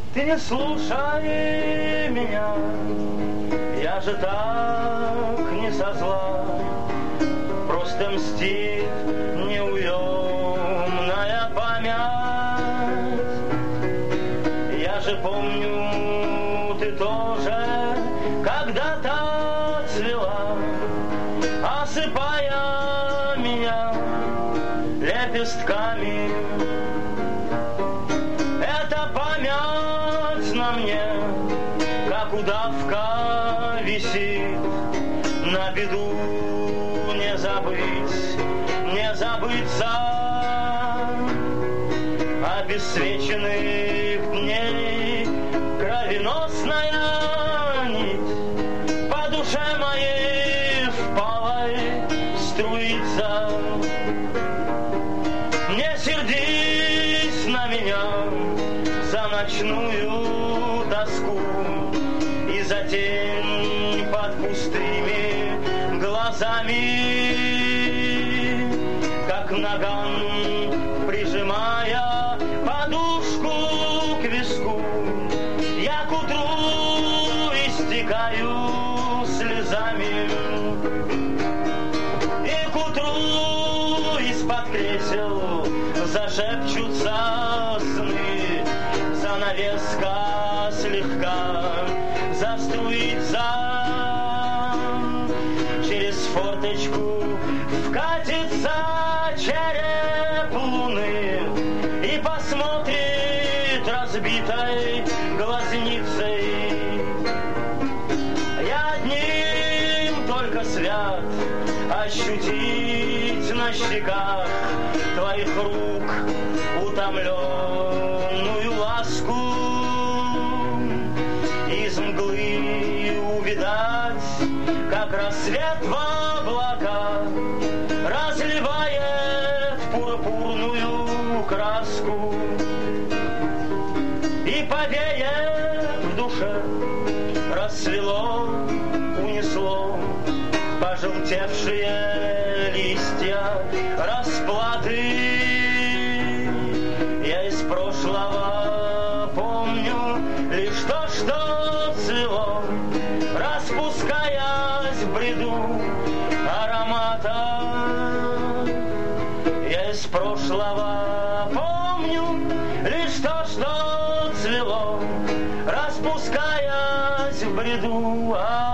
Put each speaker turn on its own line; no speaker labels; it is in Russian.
Ты не слушай меня, я же так не со зла, просто мстит неуемная память. Я же помню, ты тоже когда-то цвела, осыпая меня лепестками. Эта память на мне, как удавка, висит, на беду не забыть, не забыться. Обесцвеченных дней кровеносная нить по душе моей впалой струится. Не сердись на меня за ночную тоску и за тень под пустыми глазами, как наган прижимая подушку к виску, я к утру истекаю слезами. И к утру из-под кресел зашепчутся сны, занавеска слегка заструится, через форточку вкатится череп луны и посмотрит разбитой глазницей. Я одним только свят ощутить на щеках твоих рук утомленную ласку, из мглы увидать, как рассвет в облака разливает пурпурную краску, и повеет в душе, рассвело, унесло пожелтевшие листья расплаты. Я из прошлого помню лишь то, что цвело, распускаясь в бреду аромата. Я из прошлого помню лишь то, что цвело, распускаясь в бреду аромата.